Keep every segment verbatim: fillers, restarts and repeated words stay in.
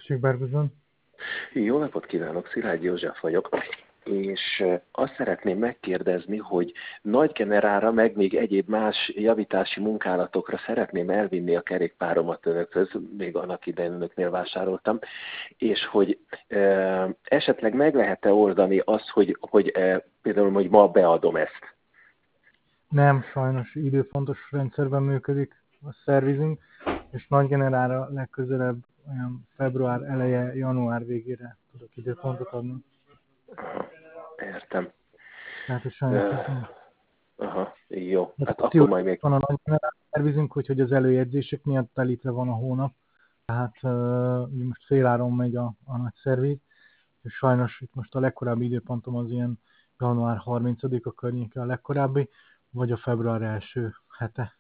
Tessék, Berguzon. Jó napot kívánok, Szilágyi József vagyok, és azt szeretném megkérdezni, hogy nagy generálra, meg még egyéb más javítási munkálatokra szeretném elvinni a kerékpáromat önökhöz, még annak idején önöknél vásároltam, és hogy e, esetleg meg lehet-e oldani azt, hogy, hogy e, például, hogy ma beadom ezt? Nem, sajnos időpontos rendszerben működik a szervizünk, és nagy generálra legközelebb olyan február eleje, január végére tudok időpontot adni. Értem. Tehát, hogy sajnos Uh, ez nem. aha, jó. De Hát akkor majd akcióban még... van a nagy generál szervizünk, úgyhogy az előjegyzések miatt telítve van a hónap. Tehát uh, most féláron megy a, a nagy szerviz, és sajnos itt most a legkorábbi időpontom az ilyen január harmincadika környéke a legkorábbi, vagy a február első hete.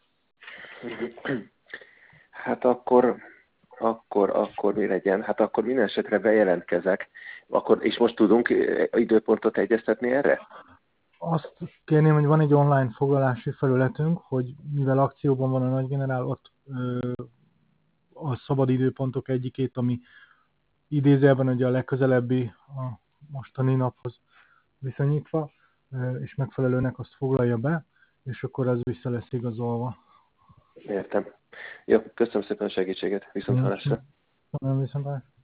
Hát akkor, akkor, akkor mi legyen? Hát akkor minden esetre bejelentkezek. Akkor, és most tudunk időpontot egyeztetni erre? Azt kérném, hogy van egy online foglalási felületünk, hogy mivel akcióban van a nagy generál, ott ö, a szabad időpontok egyikét, ami idézőjelben ugye a legközelebbi a mostani naphoz viszonyítva, ö, és megfelelőnek azt foglalja be, és akkor az vissza lesz igazolva. Értem. Jó, köszönöm szépen a segítséget. Viszont hallásra. Köszönöm, viszont hallásra.